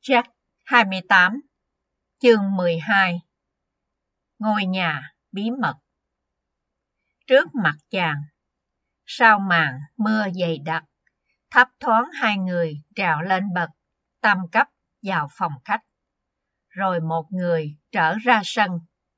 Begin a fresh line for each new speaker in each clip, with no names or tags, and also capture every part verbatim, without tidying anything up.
Jack hai mươi tám, chương mười hai. Ngôi nhà bí mật. Trước mặt chàng, sau màn mưa dày đặc, thấp thoáng hai người trèo lên bậc tam cấp vào phòng khách, rồi một người trở ra sân.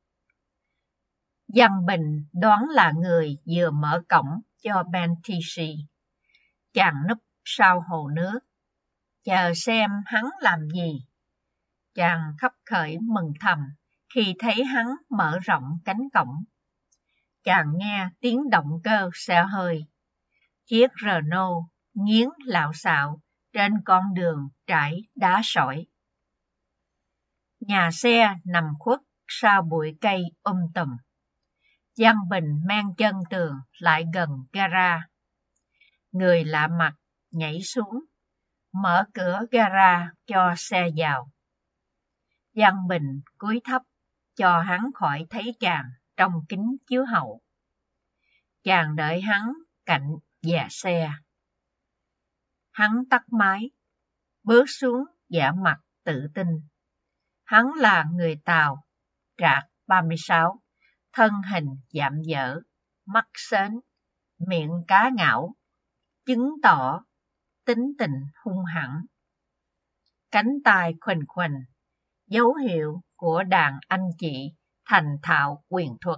Văn Bình đoán là người vừa mở cổng cho Ben Thirsty. Chàng núp sau hồ nước, chờ xem hắn làm gì. Chàng khấp khởi mừng thầm khi thấy hắn mở rộng cánh cổng. Chàng nghe tiếng động cơ xe hơi. Chiếc Renault nghiến lạo xạo trên con đường trải đá sỏi. Nhà xe nằm khuất sau bụi cây um tùm. Văn Bình men chân tường lại gần gara. Người lạ mặt nhảy xuống, mở cửa gara cho xe vào. Văn Bình cúi thấp cho hắn khỏi thấy chàng trong kính chiếu hậu. Chàng đợi hắn cạnh dè xe. Hắn tắt máy, bước xuống vẻ mặt tự tin. Hắn là người Tàu, trạc ba mươi sáu, thân hình dạm dở, mắt sến, miệng cá ngạo, chứng tỏ tính tình hung hãn. Cánh tay khuỳnh khuỳnh, dấu hiệu của đàn anh chị thành thạo quyền thuật.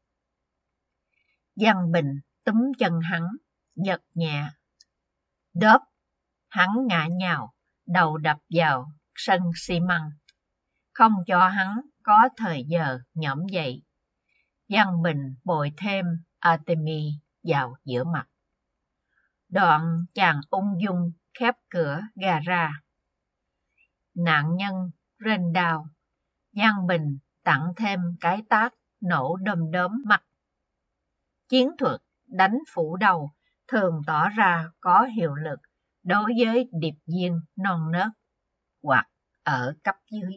Văn Bình túm chân hắn, giật nhẹ. Đớp, hắn ngã nhào, đầu đập vào sân xi măng, không cho hắn có thời giờ nhổm dậy. Văn Bình bồi thêm Artemis vào giữa mặt. Đoạn chàng ung dung khép cửa gara. Nạn nhân rên đau. Văn Bình tặng thêm cái tát nổ đom đóm mặt. Chiến thuật đánh phủ đầu thường tỏ ra có hiệu lực đối với điệp viên non nớt hoặc ở cấp dưới.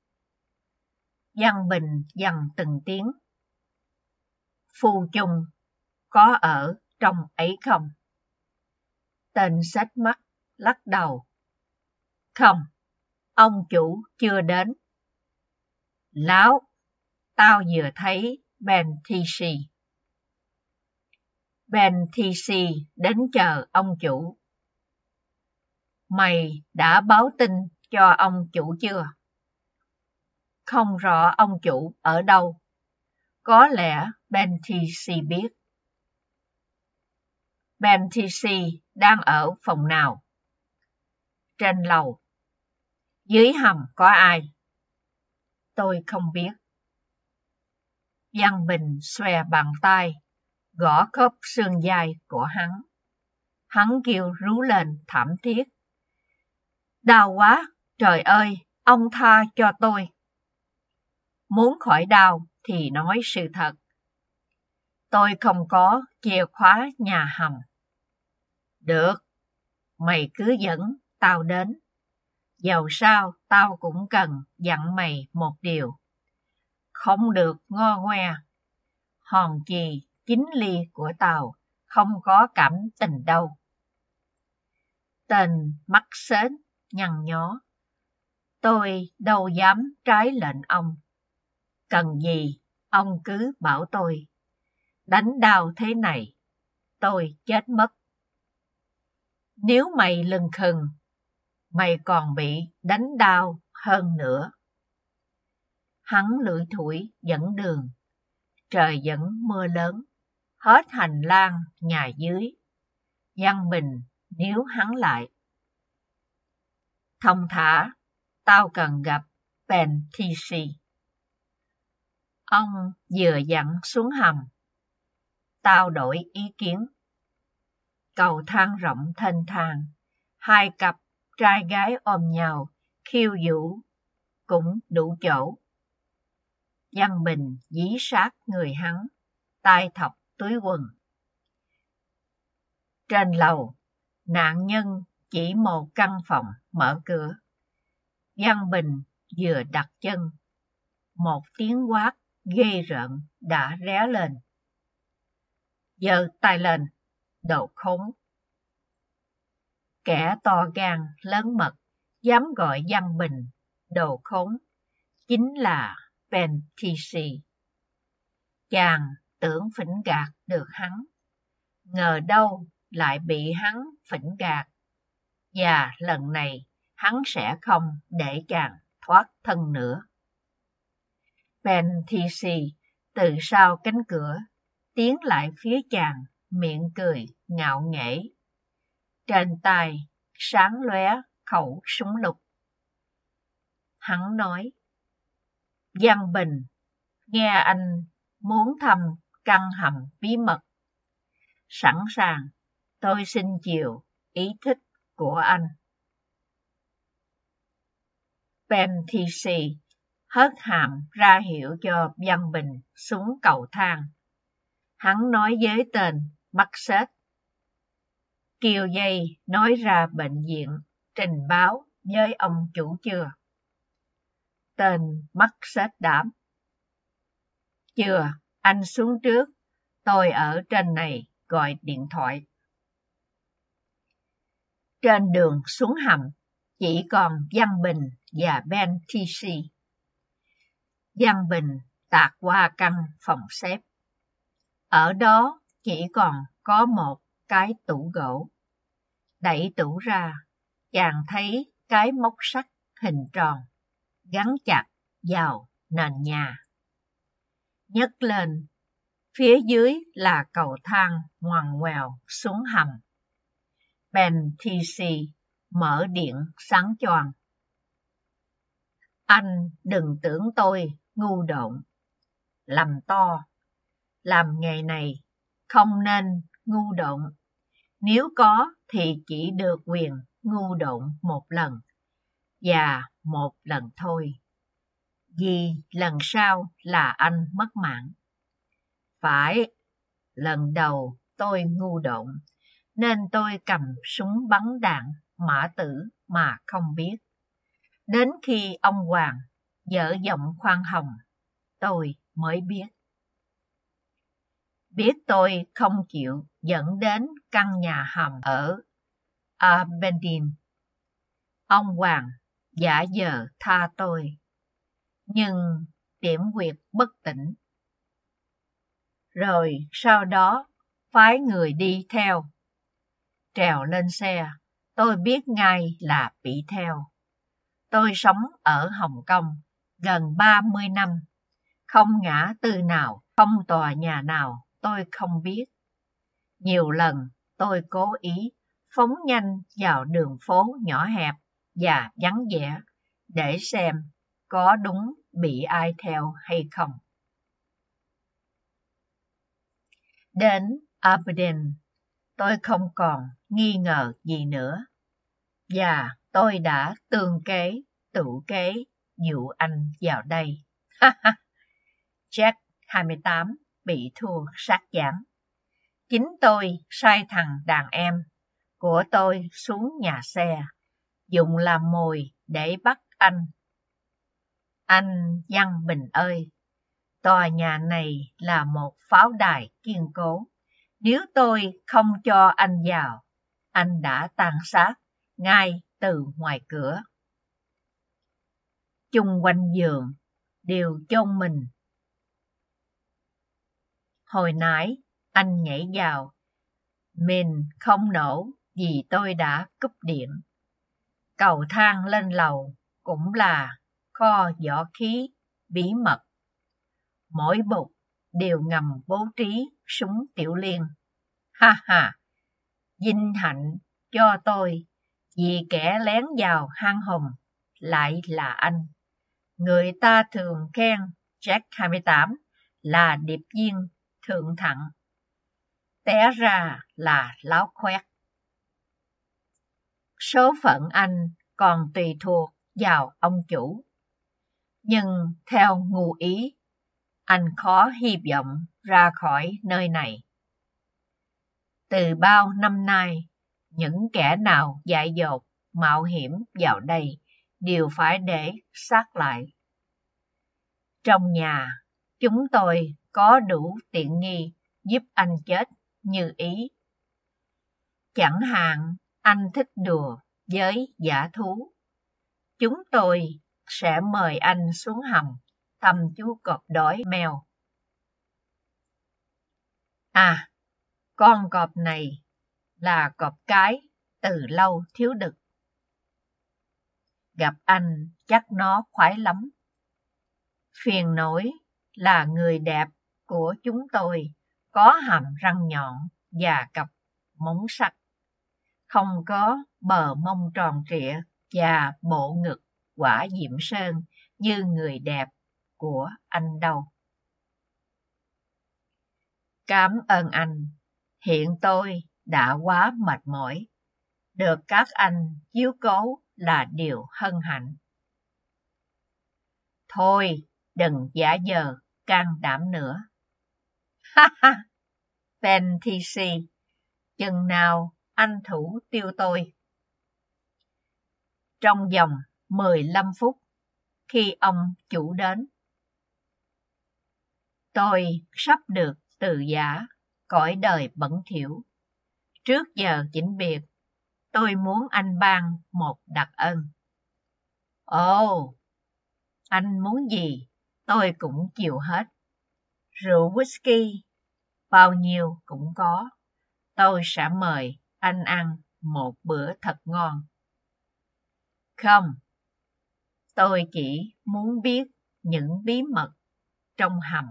Văn Bình dằn từng tiếng. Phu Chung có ở trong ấy không? Tên xếch mắt lắc đầu. Không, ông chủ chưa đến. Láo, tao vừa thấy Ben Thirsty. Ben Thirsty đến chờ ông chủ. Mày đã báo tin cho ông chủ chưa? Không rõ ông chủ ở đâu. Có lẽ Ben Thirsty biết. Ben Thirsty đang ở phòng nào? Trên lầu. Dưới hầm có ai? Tôi không biết. Văn Bình xòe bàn tay, gõ khớp xương vai của hắn. Hắn kêu rú lên thảm thiết. Đau quá, trời ơi, ông tha cho tôi. Muốn khỏi đau thì nói sự thật. Tôi không có chìa khóa nhà hầm. Được, mày cứ dẫn tao đến. Dầu sao tao cũng cần dặn mày một điều. Không được ngo ngoe. Hòn chì chính ly của tao không có cảm tình đâu. Tên mắt sến nhăn nhó. Tôi đâu dám trái lệnh ông. Cần gì ông cứ bảo tôi. Đánh đau thế này, tôi chết mất. Nếu mày lừng khừng, mày còn bị đánh đau hơn nữa. Hắn lủi thủi dẫn đường. Trời vẫn mưa lớn. Hết hành lang nhà dưới. Văn Bình níu hắn lại. Thông thả, tao cần gặp Ben Thirsty. Ông vừa dặn xuống hầm. Tao đổi ý kiến. Cầu thang rộng thênh thang. Hai cặp trai gái ôm nhau, khiêu vũ, cũng đủ chỗ. Văn Bình dí sát người hắn, tay thọc túi quần. Trên lầu, nạn nhân chỉ một căn phòng mở cửa. Văn Bình vừa đặt chân, một tiếng quát ghê rợn đã réo lên. Giơ tay lên, đồ khốn. Kẻ to gan lớn mật dám gọi Văn Bình đồ khốn, chính là Bentissi. Chàng tưởng phỉnh gạt được hắn, ngờ đâu lại bị hắn phỉnh gạt, và lần này hắn sẽ không để chàng thoát thân nữa. Bentissi từ sau cánh cửa tiến lại phía chàng, miệng cười ngạo nghễ. Trên tay sáng lóe khẩu súng lục. Hắn nói: Văn Bình, nghe anh muốn thăm căn hầm bí mật. Sẵn sàng, tôi xin chiều ý thích của anh. Bentissi hớt hàm ra hiệu cho Văn Bình xuống cầu thang. Hắn nói với tên Marcet: Kiều dây nói ra bệnh viện, trình báo với ông chủ chưa? Tên Marcet đáp: Chưa, anh xuống trước, tôi ở trên này gọi điện thoại. Trên đường xuống hầm, chỉ còn Văn Bình và Bentissi. Văn Bình tạt qua căn phòng xếp. Ở đó chỉ còn có một cái tủ gỗ. Đẩy tủ ra, chàng thấy cái móc sắt hình tròn gắn chặt vào nền nhà. Nhấc lên, phía dưới là cầu thang ngoằn ngoèo xuống hầm. Bentissi mở điện sáng choang. Anh đừng tưởng tôi ngu độn, lầm to. Làm nghề này không nên ngu độn. Nếu có thì chỉ được quyền ngu độn một lần, và một lần thôi. Vì lần sau là anh mất mạng. Phải, lần đầu tôi ngu độn, nên tôi cầm súng bắn đạn mã tử mà không biết. Đến khi ông Hoàng dở giọng khoan hồng, tôi mới biết. Biết tôi không chịu dẫn đến căn nhà hầm ở Aberdeen. Ông Hoàng giả vờ tha tôi, nhưng điểm quyệt bất tỉnh. Rồi sau đó phái người đi theo. Trèo lên xe, tôi biết ngay là bị theo. Tôi sống ở Hồng Kông gần ba mươi năm, không ngã tư nào, không tòa nhà nào tôi không biết. Nhiều lần tôi cố ý phóng nhanh vào đường phố nhỏ hẹp và vắng vẻ để xem có đúng bị ai theo hay không. Đến Aberdeen, tôi không còn nghi ngờ gì nữa, và tôi đã tương kế, tựu kế dụ anh vào đây. Jack hai mươi tám bị thua sát dáng. Chính tôi sai thằng đàn em của tôi xuống nhà xe, dùng làm mồi để bắt anh. Anh Văn Bình ơi, tòa nhà này là một pháo đài kiên cố. Nếu tôi không cho anh vào, anh đã tàn sát ngay từ ngoài cửa. Chung quanh giường đều chôn mình. Hồi nãy anh nhảy vào, mình không nổ vì tôi đã cúp điện. Cầu thang lên lầu cũng là kho võ khí bí mật. Mỗi bục đều ngầm bố trí súng tiểu liên. Ha ha, vinh hạnh cho tôi vì kẻ lén vào hang hùm lại là anh. Người ta thường khen Jack hai mươi tám là điệp viên thượng thặng. Té ra là láo khoét. Số phận anh còn tùy thuộc vào ông chủ. Nhưng theo ngu ý, anh khó hy vọng ra khỏi nơi này. Từ bao năm nay, những kẻ nào dại dột, mạo hiểm vào đây đều phải để sát lại. Trong nhà, chúng tôi có đủ tiện nghi giúp anh chết như ý. Chẳng hạn anh thích đùa với dã thú, chúng tôi sẽ mời anh xuống hầm thăm chú cọp đói mèo. À, con cọp này là cọp cái từ lâu thiếu đực. Gặp anh chắc nó khoái lắm. Phiền nỗi là người đẹp của chúng tôi có hàm răng nhọn và cặp móng sắc, không có bờ mông tròn trịa và bộ ngực quả diệm sơn như người đẹp của anh đâu. Cảm ơn anh, hiện tôi đã quá mệt mỏi. Được các anh chiếu cố là điều hân hạnh. Thôi, đừng giả vờ can đảm nữa. Ha ha, Bentisi, chừng nào anh thủ tiêu tôi? Trong vòng mười lăm phút, khi ông chủ đến. Tôi sắp được từ giã cõi đời bẩn thỉu. Trước giờ vĩnh biệt, tôi muốn anh ban một đặc ân. Ồ, anh muốn gì, tôi cũng chịu hết. Rượu whisky, bao nhiêu cũng có. Tôi sẽ mời anh ăn một bữa thật ngon. Không, tôi chỉ muốn biết những bí mật trong hầm.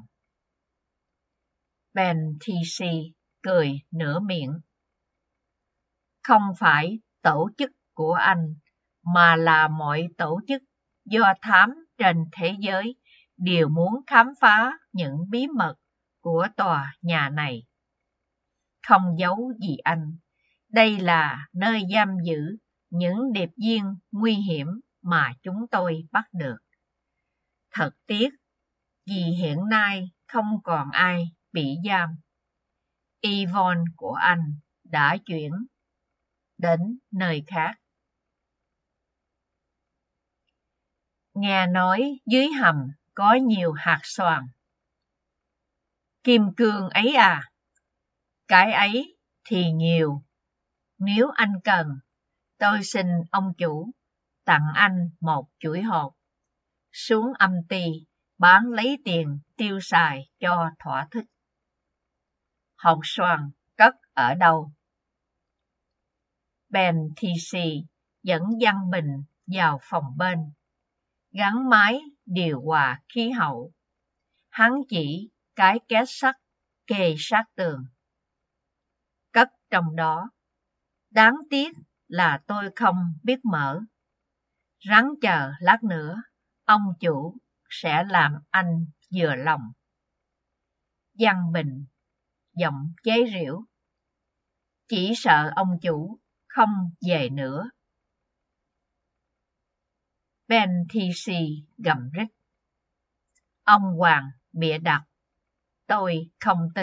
Bentisi cười nửa miệng. Không phải tổ chức của anh, mà là mọi tổ chức do thám trên thế giới đều muốn khám phá những bí mật của tòa nhà này. Không giấu gì anh, đây là nơi giam giữ những điệp viên nguy hiểm mà chúng tôi bắt được. Thật tiếc, vì hiện nay không còn ai bị giam. Yvonne của anh đã chuyển đến nơi khác. Nghe nói dưới hầm có nhiều hạt xoàn. Kim cương ấy à? Cái ấy thì nhiều. Nếu anh cần, tôi xin ông chủ tặng anh một chuỗi hột. Xuống âm ty bán lấy tiền tiêu xài cho thỏa thích. Hột xoàn cất ở đâu? Bentisi dẫn Văn Bình vào phòng bên, gắn máy điều hòa khí hậu. Hắn chỉ cái két sắt kề sát tường. Cất trong đó. Đáng tiếc là tôi không biết mở. Ráng chờ lát nữa, ông chủ sẽ làm anh vừa lòng. Văn Bình, giọng chế giễu. Chỉ sợ ông chủ không về nữa. Bentisi gầm rít. Ông Hoàng bịa đặt. Tôi không tin.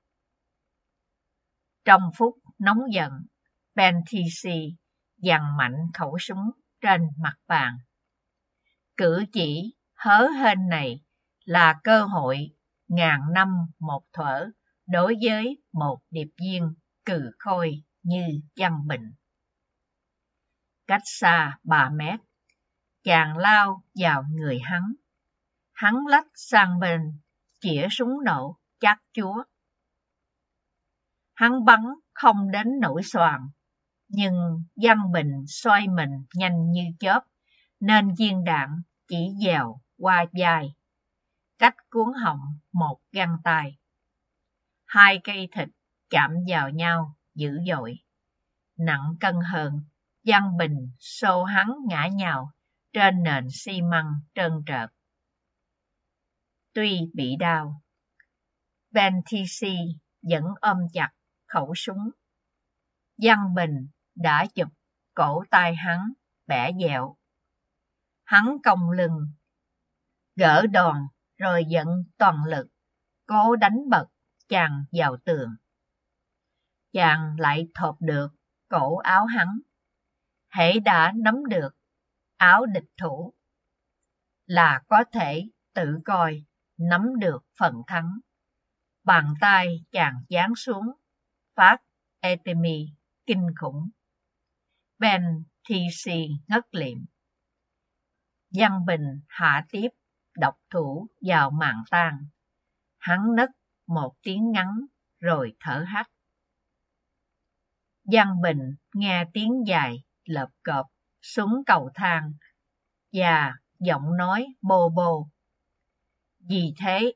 Trong phút nóng giận, Bentisi giằng mạnh khẩu súng trên mặt bàn. Cử chỉ hớ hênh này là cơ hội ngàn năm một thuở đối với một điệp viên cừ khôi như Văn Bình. Cách xa ba mét, chàng lao vào người hắn. Hắn lách sang bên, chĩa súng nổ chát chúa. Hắn bắn không đến nỗi xoàn, nhưng Văn Bình xoay mình nhanh như chớp, nên viên đạn chỉ dèo qua vai, cách cuốn họng một găng tay. Hai cây thịt chạm vào nhau dữ dội. Nặng cân hơn, Văn Bình xô hắn ngã nhào trên nền xi măng trơn trợt. Tuy bị đau, Bentisi vẫn ôm chặt khẩu súng. Văn Bình đã chụp cổ tay hắn bẻ dẹo. Hắn cong lưng, gỡ đòn rồi dẫn toàn lực, cố đánh bật chàng vào tường. Chàng lại thộp được cổ áo hắn. Hễ đã nắm được áo địch thủ là có thể tự coi nắm được phần thắng. Bàn tay chàng giáng xuống, phát Epitemi kinh khủng. Bentisi ngất liệm. Văn Bình hạ tiếp độc thủ vào màn tang. Hắn nấc một tiếng ngắn rồi thở hắt. Văn Bình nghe tiếng dài lợp cộp xuống cầu thang và giọng nói bô bô. Vì thế,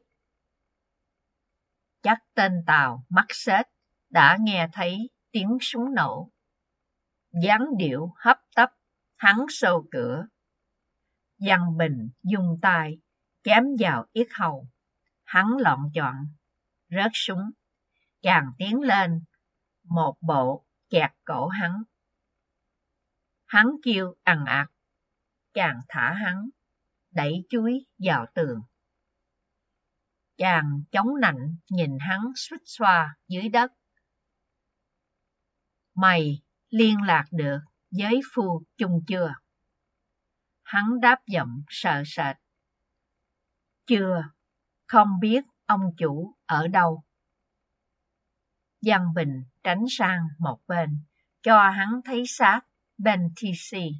chắc tên Tàu mắc sết đã nghe thấy tiếng súng nổ. Dáng điệu hấp tấp, hắn xô cửa. Văn Bình dùng tay chém vào yết hầu. Hắn loạn choạng rớt súng. Chàng tiến lên, một bộ kẹt cổ hắn. Hắn kêu ằn ạt. Chàng thả hắn, đẩy chúi vào tường. Chàng chống nạnh nhìn hắn suýt xoa dưới đất. Mày liên lạc được với Phu Chung chưa? Hắn đáp giọng sợ sệt. Chưa, không biết ông chủ ở đâu. Văn Bình tránh sang một bên, cho hắn thấy xác Benticy.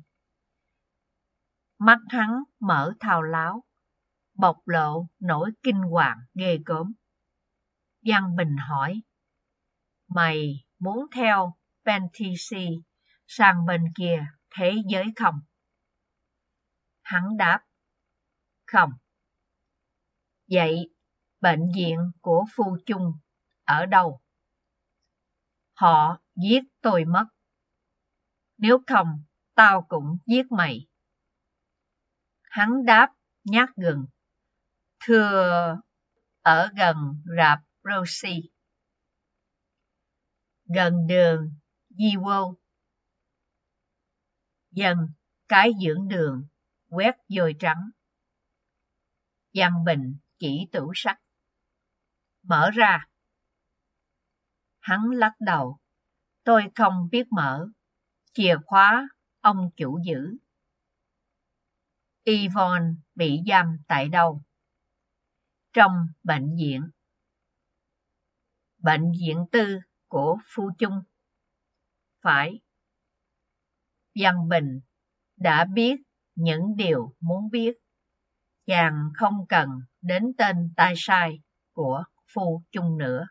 Mắt hắn mở thao láo, bộc lộ nỗi kinh hoàng ghê gớm. Văn Bình hỏi, mày muốn theo Benticy sang bên kia thế giới không? Hắn đáp, không. Vậy bệnh viện của Phu Chung ở đâu? Họ giết tôi mất. Nếu không, tao cũng giết mày. Hắn đáp nhát gừng. Thưa, ở gần rạp Roxy. Gần đường Di Vô. Dân, cái dưỡng đường, quét dồi trắng. Văn Bình chỉ tủ sắt. Mở ra. Hắn lắc đầu. Tôi không biết mở. Chìa khóa ông chủ giữ. Yvonne bị giam tại đâu? Trong bệnh viện. Bệnh viện tư của Phu Chung. Phải. Văn Bình đã biết những điều muốn biết. Chàng không cần đến tên tai sai của Phu Chung nữa.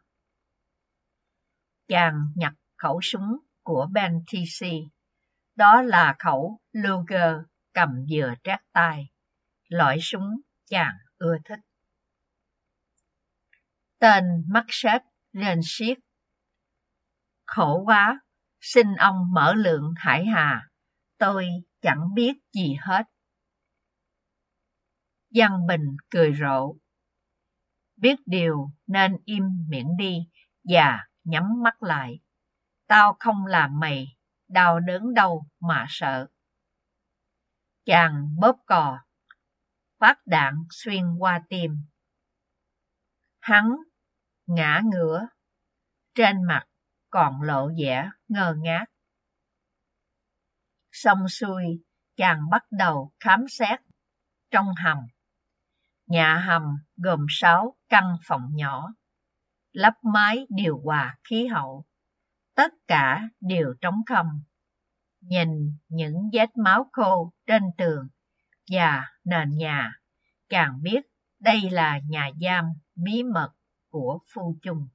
Chàng nhặt khẩu súng của Benticy. Đó là khẩu Luger cầm dừa trát tay. Loại súng chàng ưa thích. Tên mắc sết lên xiết. Khổ quá, xin ông mở lượng hải hà. Tôi chẳng biết gì hết. Văn Bình cười rộ. Biết điều nên im miệng đi và nhắm mắt lại. Tao không làm mày đau đớn đâu mà sợ. Chàng bóp cò, phát đạn xuyên qua tim. Hắn ngã ngửa, trên mặt còn lộ vẻ ngơ ngác. Xong xuôi, chàng bắt đầu khám xét trong hầm. Nhà hầm gồm sáu căn phòng nhỏ, lắp máy điều hòa khí hậu. Tất cả đều trống không. Nhìn những vết máu khô trên tường và nền nhà, chàng biết đây là nhà giam bí mật của Phu Chung.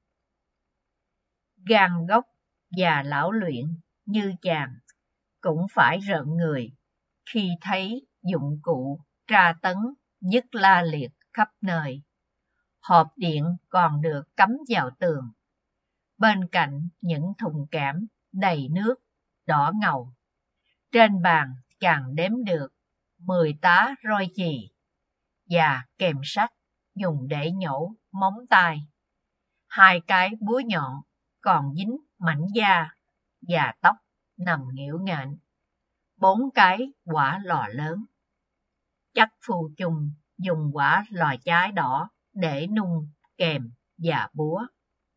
Gan gốc và lão luyện như chàng cũng phải rợn người khi thấy dụng cụ tra tấn dứt la liệt khắp nơi. Hộp điện còn được cắm vào tường, bên cạnh những thùng kẽm đầy nước đỏ ngầu. Trên bàn chàng đếm được mười tá roi chì và kèm sắt dùng để nhổ móng tay. Hai cái búa nhọn còn dính mảnh da và tóc nằm nghỉu nghện. Bốn cái quả lò lớn. Chắc Phu Chung dùng quả lò chái đỏ để nung kèm và búa.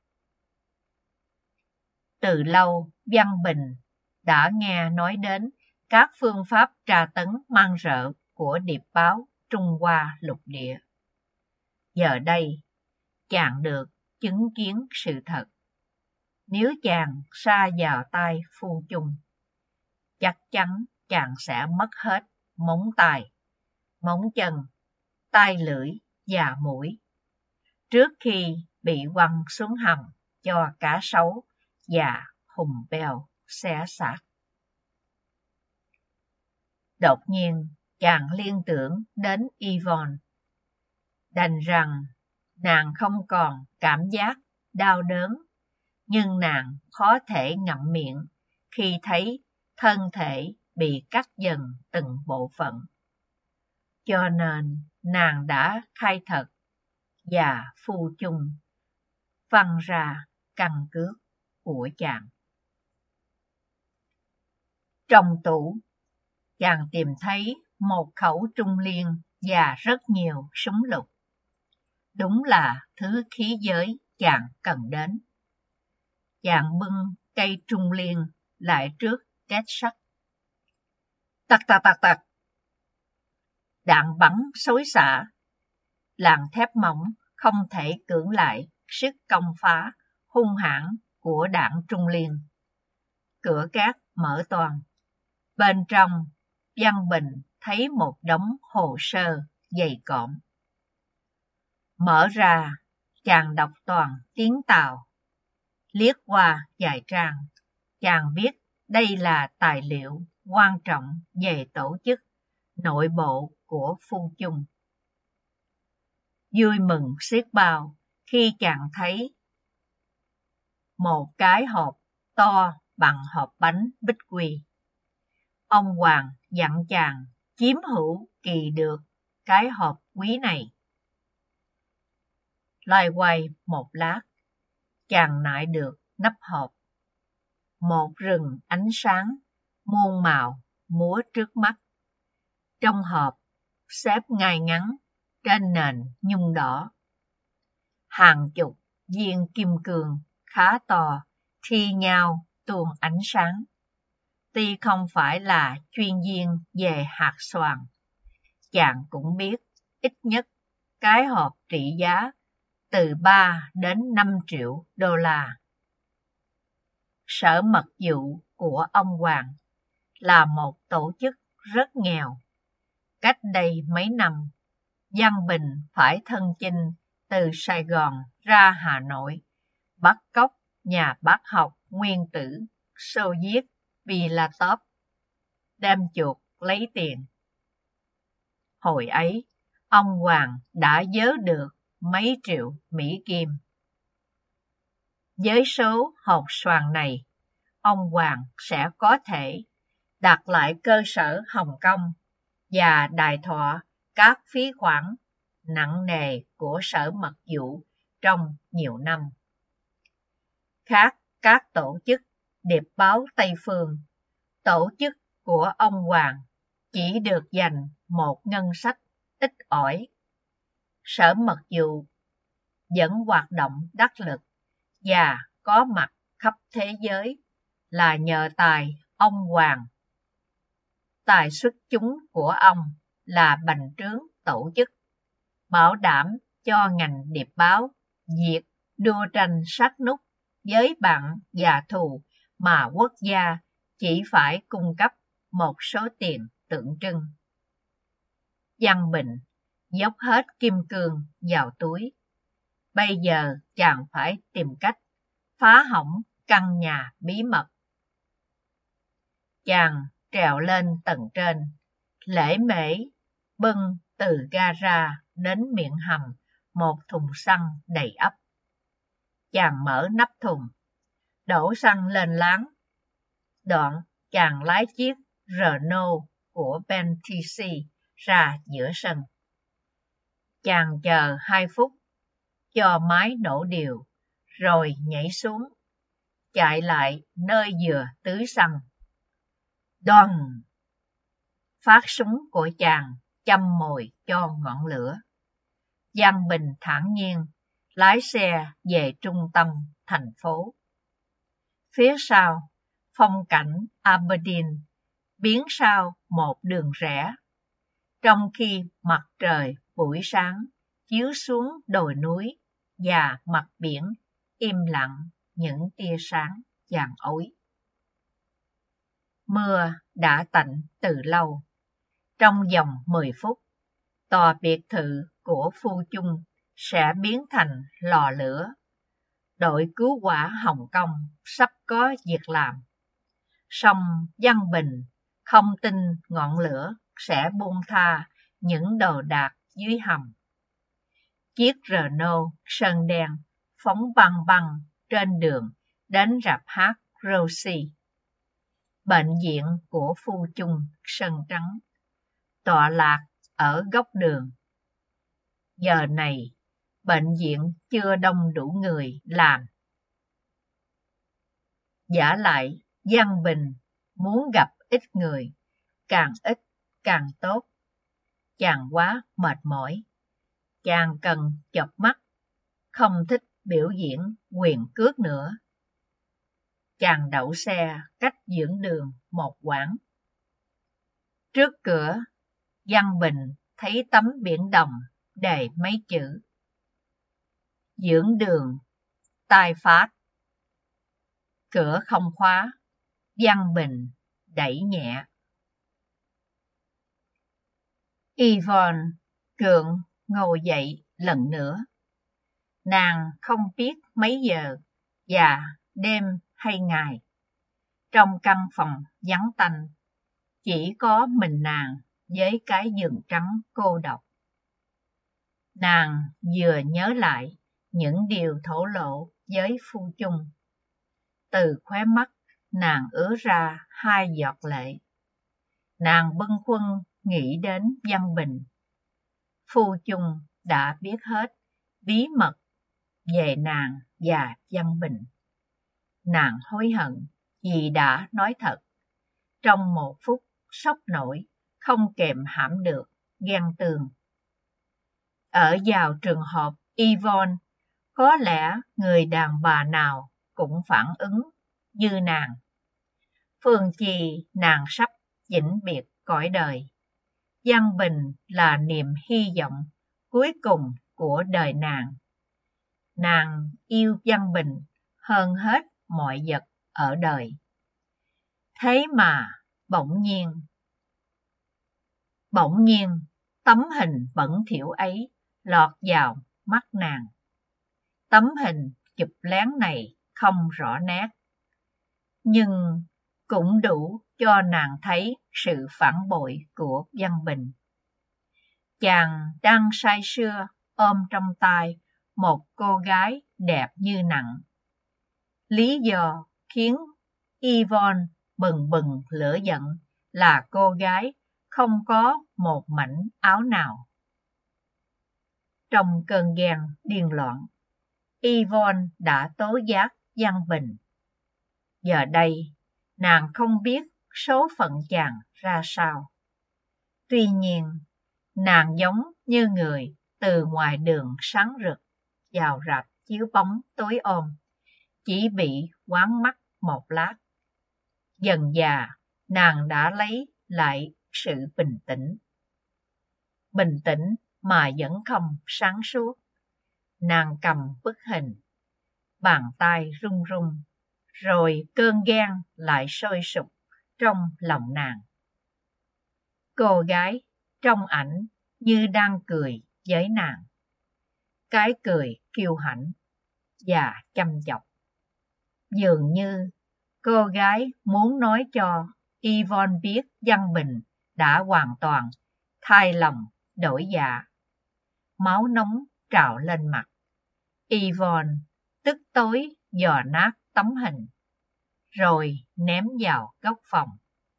Từ lâu, Văn Bình đã nghe nói đến các phương pháp tra tấn man rợ của điệp báo Trung Hoa lục địa. Giờ đây, chàng được chứng kiến sự thật. Nếu chàng sa vào tay Phu Chung, chắc chắn chàng sẽ mất hết móng tay, móng chân, tai lưỡi và mũi, trước khi bị quăng xuống hầm cho cá sấu và hùng beo xé xác. Đột nhiên, chàng liên tưởng đến Yvonne, đành rằng nàng không còn cảm giác đau đớn, nhưng nàng khó thể ngậm miệng khi thấy thân thể bị cắt dần từng bộ phận. Cho nên nàng đã khai thật và phu chung văng ra căn cước của chàng. Trong tủ, chàng tìm thấy một khẩu trung liên và rất nhiều súng lục. Đúng là thứ khí giới chàng cần đến. Chàng bưng cây trung liên lại trước két sắt. Tặc tặc tặc tặc. Đạn bắn xối xả. Làn thép mỏng không thể cưỡng lại sức công phá hung hãn của đạn trung liên. Cửa két mở toang. Bên trong, Văn Bình thấy một đống hồ sơ dày cộm. Mở ra, chàng đọc toàn tiếng Tàu. Liếc qua vài trang, chàng biết đây là tài liệu quan trọng về tổ chức nội bộ của Phu Chung. Vui mừng xiết bao khi chàng thấy một cái hộp to bằng hộp bánh bích quy. Ông Hoàng dặn chàng chiếm hữu kỳ được cái hộp quý này. Loay quay một lát, chàng nại được nắp hộp. Một rừng ánh sáng muôn màu múa trước mắt. Trong hộp xếp ngay ngắn trên nền nhung đỏ. Hàng chục viên kim cương khá to thi nhau tuôn ánh sáng. Tuy không phải là chuyên viên về hạt xoàn, chàng cũng biết ít nhất cái hộp trị giá từ ba đến năm triệu đô la. Sở mật vụ của ông Hoàng là một tổ chức rất nghèo. Cách đây mấy năm, Văn Bình phải thân chinh từ Sài Gòn ra Hà Nội, bắt cóc nhà bác học nguyên tử Xô Viết Filatov, đem chuộc lấy tiền. Hồi ấy, ông Hoàng đã vớ được mấy triệu Mỹ Kim. Với số hột xoàn này, ông Hoàng sẽ có thể đặt lại cơ sở Hồng Kông và đài thọ các phí khoản nặng nề của Sở Mật vụ trong nhiều năm. Khác các tổ chức điệp báo Tây Phương, tổ chức của ông Hoàng chỉ được dành một ngân sách ít ỏi. Sở Mật vụ vẫn hoạt động đắc lực và có mặt khắp thế giới là nhờ tài ông Hoàng. Tài xuất chúng của ông là bành trướng tổ chức, bảo đảm cho ngành điệp báo việc đua tranh sát nút với bạn già thù mà quốc gia chỉ phải cung cấp một số tiền tượng trưng. Văn Bình dốc hết kim cương vào túi. Bây giờ chàng phải tìm cách phá hỏng căn nhà bí mật. Chàng trèo lên tầng trên, lễ mễ bưng từ gara đến miệng hầm một thùng xăng đầy ắp. Chàng mở nắp thùng, đổ xăng lên láng. Đoạn chàng lái chiếc Renault của Bentley ra giữa sân. Chàng chờ hai phút cho máy nổ đều, rồi nhảy xuống, chạy lại nơi vừa tưới xăng. Đoằng! Phát súng của chàng châm mồi cho ngọn lửa. Văn Bình thản nhiên lái xe về trung tâm thành phố. Phía sau, phong cảnh Aberdeen biến sau một đường rẽ, trong khi mặt trời buổi sáng chiếu xuống đồi núi và mặt biển im lặng những tia sáng vàng ối. Mưa đã tạnh từ lâu. Trong vòng mười phút, tòa biệt thự của Phu Chung sẽ biến thành lò lửa. Đội cứu hỏa Hồng Kông sắp có việc làm. Song Văn Bình không tin ngọn lửa sẽ buông tha những đồ đạc dưới hầm. Chiếc Renault sơn đen phóng băng băng trên đường đến rạp hát Roxy. Bệnh viện của Phu Chung Sơn Trắng tọa lạc ở góc đường. Giờ này, bệnh viện chưa đông đủ người làm. Vả lại, Văn Bình muốn gặp ít người, càng ít càng tốt. Chàng quá mệt mỏi. Chàng cần chợp mắt, không thích biểu diễn quyền cước nữa. Chàng đậu xe cách dưỡng đường một quãng. Trước cửa, Văn Bình thấy tấm biển đồng đề mấy chữ: dưỡng đường, tai phát. Cửa không khóa, Văn Bình đẩy nhẹ. Yvonne gượng ngồi dậy lần nữa. Nàng không biết mấy giờ và đêm hay ngày. Trong căn phòng vắng tanh, chỉ có mình nàng với cái giường trắng cô độc. Nàng vừa nhớ lại những điều thổ lộ với Phu Chung. Từ khóe mắt nàng ứa ra hai giọt lệ. Nàng bâng khuâng nghĩ đến Văn Bình. Phu Chung đã biết hết bí mật về nàng và Văn Bình. Nàng hối hận vì đã nói thật. Trong một phút sốc nổi, không kềm hãm được, ghen tường. Ở vào trường hợp Yvonne, có lẽ người đàn bà nào cũng phản ứng như nàng. Phương chi nàng sắp vĩnh biệt cõi đời. Văn Bình là niềm hy vọng cuối cùng của đời nàng. Nàng yêu Văn Bình hơn hết mọi vật ở đời. Thế mà bỗng nhiên, bỗng nhiên tấm hình bẩn thỉu ấy lọt vào mắt nàng. Tấm hình chụp lén này không rõ nét, nhưng cũng đủ cho nàng thấy sự phản bội của Văn Bình. Chàng đang say sưa ôm trong tay một cô gái đẹp như nặng. Lý do khiến Yvonne bừng bừng lửa giận là cô gái không có một mảnh áo nào. Trong cơn ghen điên loạn, Yvonne đã tố giác Văn Bình. Giờ đây, nàng không biết số phận chàng ra sao. Tuy nhiên, nàng giống như người từ ngoài đường sáng rực vào rạp chiếu bóng tối ôm, chỉ bị quáng mắt một lát. Dần dà, nàng đã lấy lại sự bình tĩnh. Bình tĩnh mà vẫn không sáng suốt. Nàng cầm bức hình, bàn tay run run, rồi cơn ghen lại sôi sục trong lòng nàng. Cô gái trong ảnh như đang cười với nàng. Cái cười kiêu hãnh và chăm chọc. Dường như cô gái muốn nói cho Yvonne biết Văn Bình đã hoàn toàn thay lòng đổi dạ. Máu nóng trào lên mặt. Yvonne tức tối dò nát tấm hình, rồi ném vào góc phòng.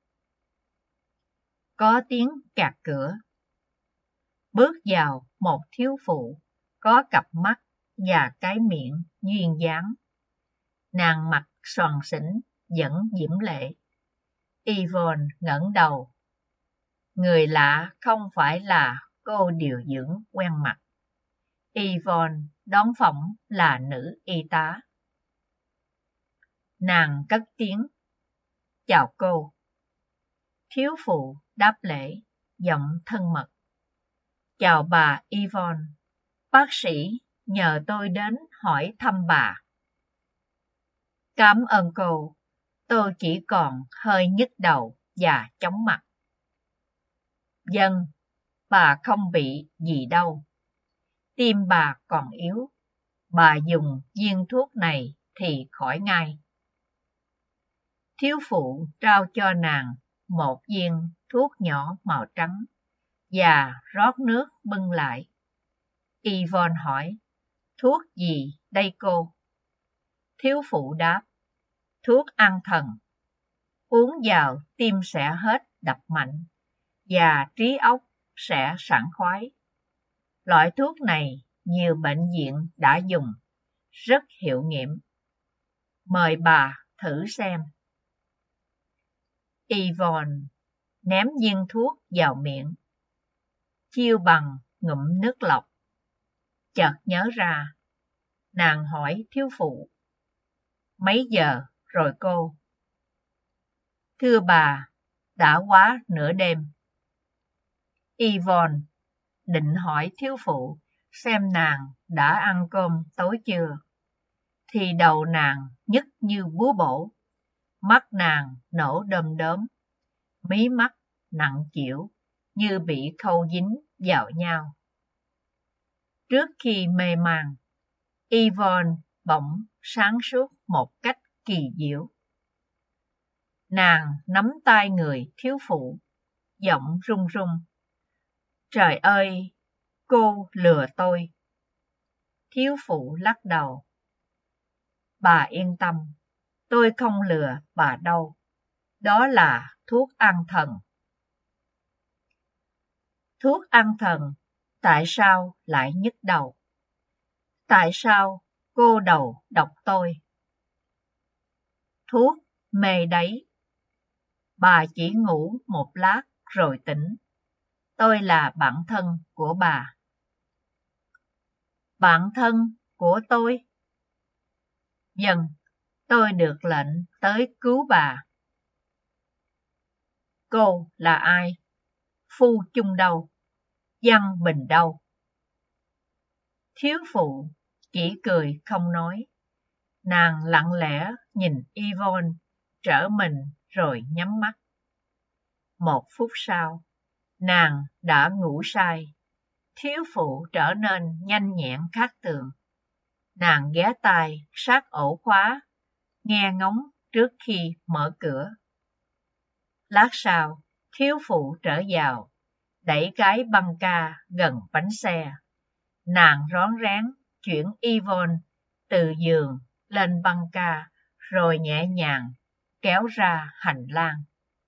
Có tiếng cạc cửa. Bước vào một thiếu phụ, có cặp mắt và cái miệng duyên dáng. Nàng mặt xoằn xỉn, vẫn diễm lệ. Yvonne ngẩng đầu. Người lạ không phải là cô điều dưỡng quen mặt. Yvonne đón phỏng là nữ y tá. Nàng cất tiếng. Chào cô. Thiếu phụ đáp lễ, giọng thân mật. Chào bà Yvonne. Bác sĩ nhờ tôi đến hỏi thăm bà. Cảm ơn cô. Tôi chỉ còn hơi nhức đầu và chóng mặt. Vâng, bà không bị gì đâu. Tim bà còn yếu, bà dùng viên thuốc này thì khỏi ngay. Thiếu phụ trao cho nàng một viên thuốc nhỏ màu trắng và rót nước bưng lại. Yvonne hỏi, thuốc gì đây cô? Thiếu phụ đáp, thuốc an thần. Uống vào tim sẽ hết đập mạnh và trí óc sẽ sảng khoái. Loại thuốc này nhiều bệnh viện đã dùng, rất hiệu nghiệm. Mời bà thử xem. Yvonne ném viên thuốc vào miệng, chiêu bằng ngụm nước lọc. Chợt nhớ ra, nàng hỏi thiếu phụ, mấy giờ rồi cô? Thưa bà, đã quá nửa đêm. Yvonne định hỏi thiếu phụ xem nàng đã ăn cơm tối chưa, thì đầu nàng nhức như búa bổ, mắt nàng nổ đom đóm, mí mắt nặng chịu như bị khâu dính vào nhau. Trước khi mê man, Yvonne bỗng sáng suốt một cách kỳ diệu. Nàng nắm tay người thiếu phụ, giọng run run. Trời ơi, cô lừa tôi. Thiếu phụ lắc đầu. Bà yên tâm, tôi không lừa bà đâu. Đó là thuốc an thần. Thuốc an thần, tại sao lại nhức đầu? Tại sao cô đầu độc tôi? Thuốc mê đấy. Bà chỉ ngủ một lát rồi tỉnh. Tôi là bạn thân của bà. Bạn thân của tôi? Vâng, tôi được lệnh tới cứu bà. Cô là ai? Phu Chung đâu? Văn Bình đâu? Thiếu phụ chỉ cười không nói. Nàng lặng lẽ nhìn Yvonne trở mình rồi nhắm mắt. Một phút sau, nàng đã ngủ say. Thiếu phụ trở nên nhanh nhẹn khác thường. Nàng ghé tai sát ổ khóa, nghe ngóng trước khi mở cửa. Lát sau, thiếu phụ trở vào, đẩy cái băng ca gần bánh xe. Nàng rón rén chuyển Yvonne từ giường lên băng ca, rồi nhẹ nhàng kéo ra hành lang.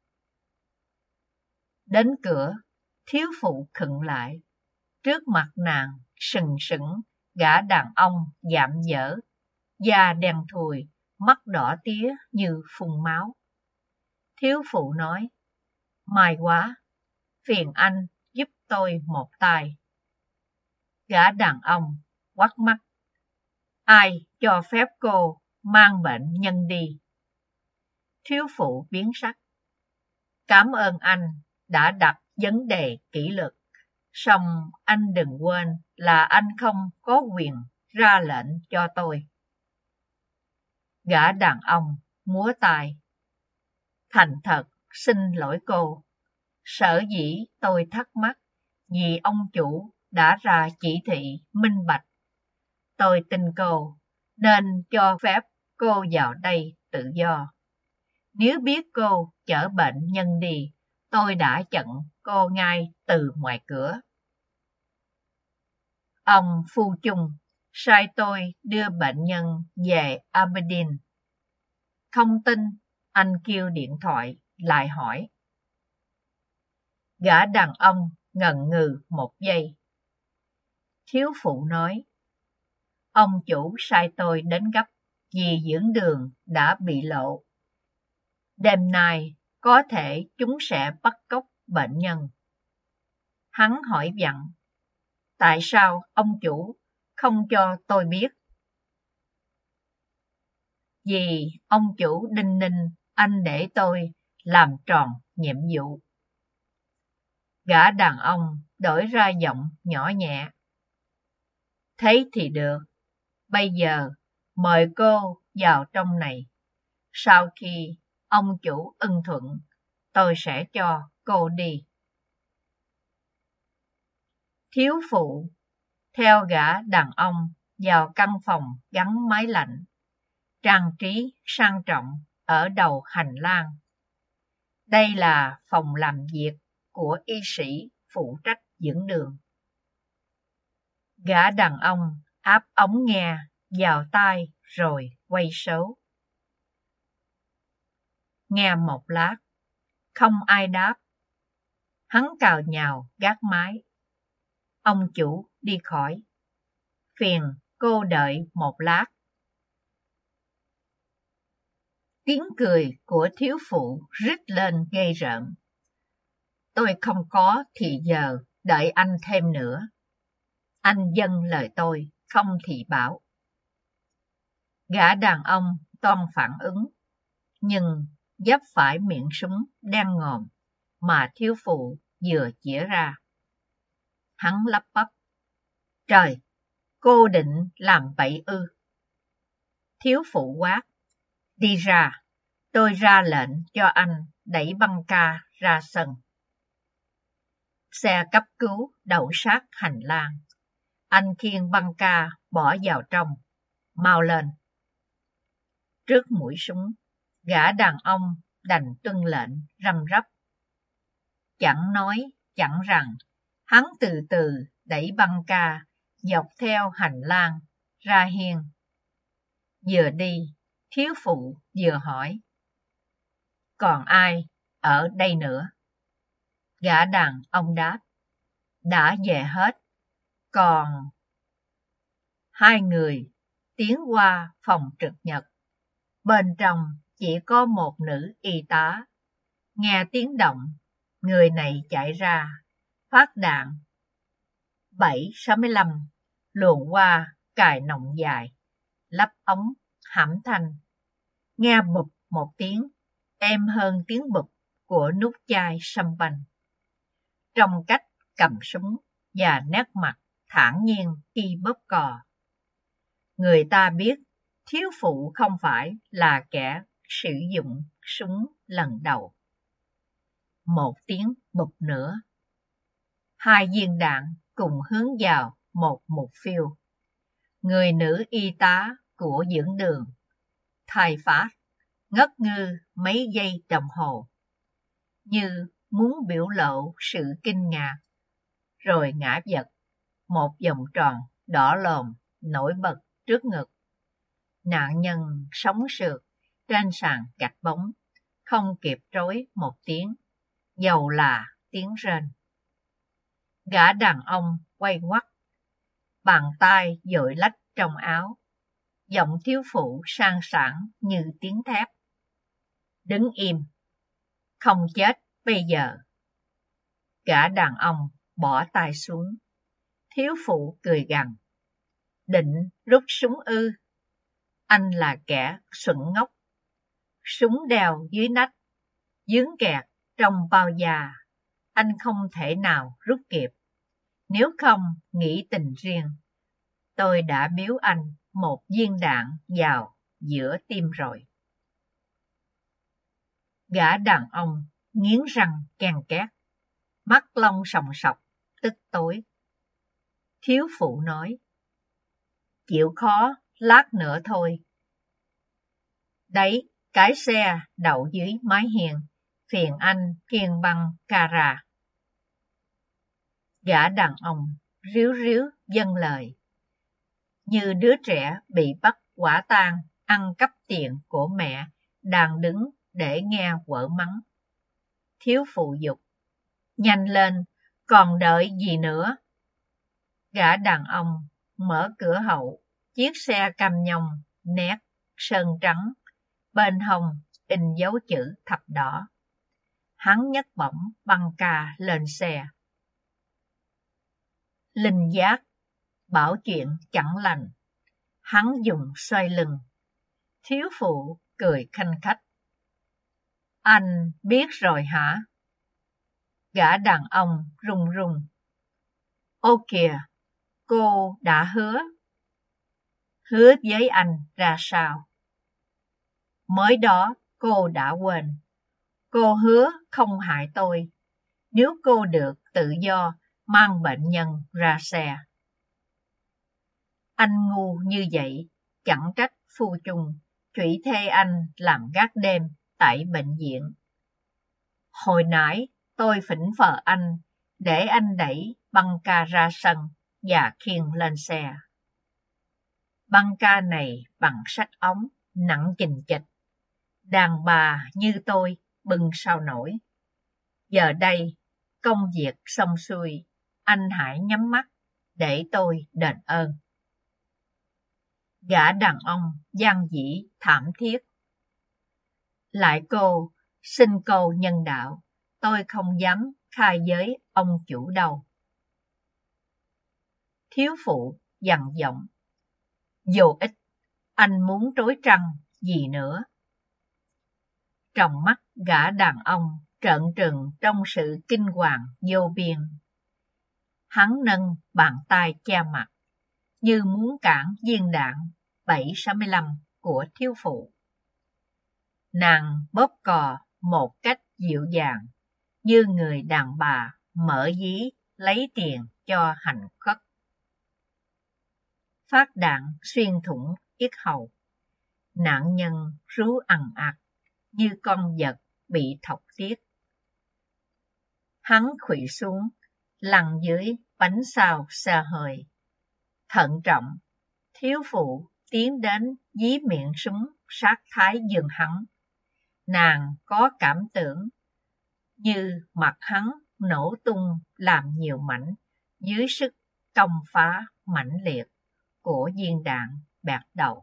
Đến cửa, thiếu phụ khựng lại. Trước mặt nàng sừng sững gã đàn ông dạm dở, da đen thùi, mắt đỏ tía như phun máu. Thiếu phụ nói, may quá, phiền anh giúp tôi một tay. Gã đàn ông quắt mắt, ai cho phép cô mang bệnh nhân đi? Thiếu phụ biến sắc, cảm ơn anh đã đặt vấn đề kỷ luật. Song anh đừng quên là anh không có quyền ra lệnh cho tôi. Gã đàn ông múa tay. Thành thật xin lỗi cô. Sở dĩ tôi thắc mắc vì ông chủ đã ra chỉ thị minh bạch. Tôi tin cô nên cho phép cô vào đây tự do. Nếu biết cô chở bệnh nhân đi, tôi đã chặn cô ngay từ ngoài cửa. Ông Phu Chung sai tôi đưa bệnh nhân về Aberdeen. Không tin, anh kêu điện thoại lại hỏi. Gã đàn ông ngần ngừ một giây. Thiếu phụ nói, ông chủ sai tôi đến gấp vì dưỡng đường đã bị lộ. Đêm nay có thể chúng sẽ bắt cóc bệnh nhân. Hắn hỏi vặn, tại sao ông chủ không cho tôi biết? Vì ông chủ đinh ninh anh để tôi làm tròn nhiệm vụ. Gã đàn ông đổi ra giọng nhỏ nhẹ. Thế thì được. Bây giờ mời cô vào trong này. Sau khi ông chủ ưng thuận, tôi sẽ cho cô đi. Thiếu phụ theo gã đàn ông vào căn phòng gắn máy lạnh, trang trí sang trọng ở đầu hành lang. Đây là phòng làm việc của y sĩ phụ trách dẫn đường. Gã đàn ông áp ống nghe vào tai rồi quay số. Nghe một lát, không ai đáp. Hắn cào nhào gác máy. Ông chủ đi khỏi. Phiền cô đợi một lát. Tiếng cười của thiếu phụ rít lên gây rợn. Tôi không có thì giờ đợi anh thêm nữa. Anh dâng lời tôi, không thì bảo. Gã đàn ông toan phản ứng, nhưng giáp phải miệng súng đen ngòm mà thiếu phụ vừa chĩa ra. Hắn lắp bắp. Trời, cô định làm bậy ư? Thiếu phụ quát. Đi ra, tôi ra lệnh cho anh đẩy băng ca ra sân. Xe cấp cứu đậu sát hành lang. Anh khiêng băng ca bỏ vào trong. Mau lên. Trước mũi súng, gã đàn ông đành tuân lệnh răm rắp. Chẳng nói, chẳng rằng, hắn từ từ đẩy băng ca dọc theo hành lang ra hiên. Vừa đi, thiếu phụ vừa hỏi. Còn ai ở đây nữa? Gã đàn ông đáp. Đã về hết. Còn... Hai người tiến qua phòng trực nhật. Bên trong chỉ có một nữ y tá. Nghe tiếng động, người này chạy ra, phát đạn. bảy sáu lăm luồn qua cài nòng dài, lắp ống, hãm thanh. Nghe bụp một tiếng, êm hơn tiếng bụp của nút chai sâm banh. Trong cách cầm súng và nét mặt thản nhiên khi bóp cò, người ta biết thiếu phụ không phải là kẻ sử dụng súng lần đầu. Một tiếng bụp nữa. Hai viên đạn cùng hướng vào một mục tiêu. Người nữ y tá của dưỡng đường thay phát, ngất ngư mấy giây đồng hồ, như muốn biểu lộ sự kinh ngạc, rồi ngã vật. Một vòng tròn đỏ lòm nổi bật trước ngực. Nạn nhân sống sượt trên sàn gạch bóng, không kịp trối một tiếng, dầu là tiếng rên. Gã đàn ông quay ngoắt, bàn tay dội lách trong áo, giọng thiếu phụ sang sảng như tiếng thép. Đứng im, không chết bây giờ. Gã đàn ông bỏ tay xuống. Thiếu phụ cười gằn. Định rút súng ư? Anh là kẻ xuẩn ngốc. Súng đeo dưới nách, dướng kẹt trong bao da. Anh không thể nào rút kịp. Nếu không nghĩ tình riêng, tôi đã biếu anh một viên đạn vào giữa tim rồi. Gã đàn ông nghiến răng ken két, mắt long sòng sọc, tức tối. Thiếu phụ nói. Chịu khó, lát nữa thôi. Đấy, cái xe đậu dưới mái hiên, phiền anh khiêng băng ca ra. Gã đàn ông ríu ríu dâng lời, như đứa trẻ bị bắt quả tang ăn cắp tiền của mẹ đang đứng để nghe vợ mắng. Thiếu phụ dục. Nhanh lên, còn đợi gì nữa? Gã đàn ông mở cửa hậu, chiếc xe cam nhông nét sơn trắng, bên hông in dấu chữ thập đỏ. Hắn nhấc bổng băng ca lên xe. Linh giác bảo chuyện chẳng lành, hắn dùng xoay lưng. Thiếu phụ cười khanh khách. Anh biết rồi hả? Gã đàn ông run run. Ô kìa, cô đã hứa. Hứa với anh ra sao? Mới đó cô đã quên. Cô hứa không hại tôi. Nếu cô được tự do mang bệnh nhân ra xe. Anh ngu như vậy, chẳng trách phu chung thủy thê anh làm gác đêm tại bệnh viện. Hồi nãy tôi phỉnh phờ anh để anh đẩy băng ca ra sân và khiêng lên xe. Băng ca này bằng sắt ống, nặng chình chịch. Đàn bà như tôi bưng sao nổi. Giờ đây, công việc xong xuôi, anh hãy nhắm mắt để tôi đền ơn. Gã đàn ông gian dĩ thảm thiết. Lại cô, xin cô nhân đạo, tôi không dám khai với ông chủ đâu. Thiếu phụ dằn giọng. Vô ích, anh muốn trối trăng gì nữa. Trong mắt gã đàn ông trợn trừng trong sự kinh hoàng vô biên. Hắn nâng bàn tay che mặt, như muốn cản viên đạn bảy sáu lăm của thiếu phụ. Nàng bóp cò một cách dịu dàng, như người đàn bà mở ví lấy tiền cho hành khất. Phát đạn xuyên thủng yết hầu. Nạn nhân rú ằn ạt như con vật bị thọc tiết. Hắn khuỵu xuống, lăn dưới bánh sau xe hơi. Thận trọng, thiếu phụ tiến đến dí miệng súng sát thái giường hắn. Nàng có cảm tưởng như mặt hắn nổ tung làm nhiều mảnh dưới sức công phá mãnh liệt của viên đạn bạc đầu.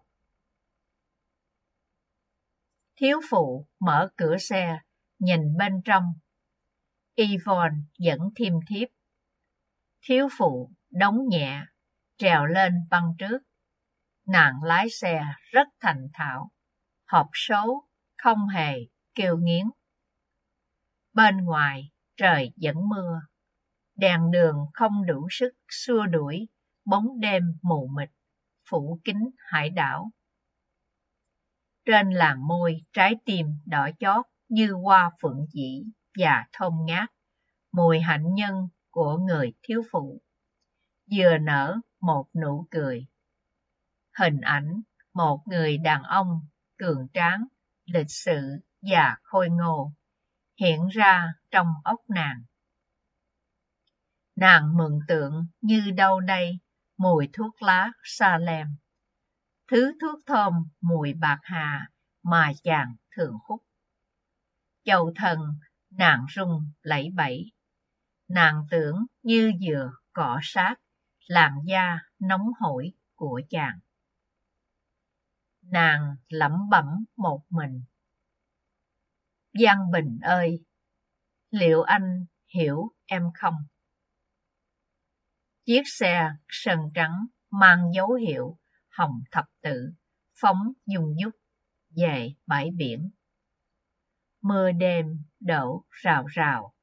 Thiếu phụ mở cửa xe, nhìn bên trong. Yvonne dẫn thêm thiếp. Thiếu phụ đóng nhẹ, trèo lên băng trước. Nàng lái xe rất thành thạo, hộp số không hề kêu nghiến. Bên ngoài trời vẫn mưa, đèn đường không đủ sức xua đuổi bóng đêm mù mịt phủ kín hải đảo. Trên làn môi trái tim đỏ chót như hoa phượng dĩ và thơm ngát, mùi hạnh nhân của người thiếu phụ, vừa nở một nụ cười. Hình ảnh một người đàn ông cường tráng, lịch sự và khôi ngô hiện ra trong óc nàng. Nàng mường tượng như đâu đây mùi thuốc lá Salem, thứ thuốc thơm mùi bạc hà mà chàng thường hút. Châu thân nàng rung lẩy bẩy, nàng tưởng như vừa cọ sát làn da nóng hổi của chàng. Nàng lẩm bẩm một mình. Giang Bình ơi, liệu anh hiểu em không? Chiếc xe sơn trắng mang dấu hiệu hồng thập tự phóng dung dút về bãi biển. Mưa đêm đổ rào rào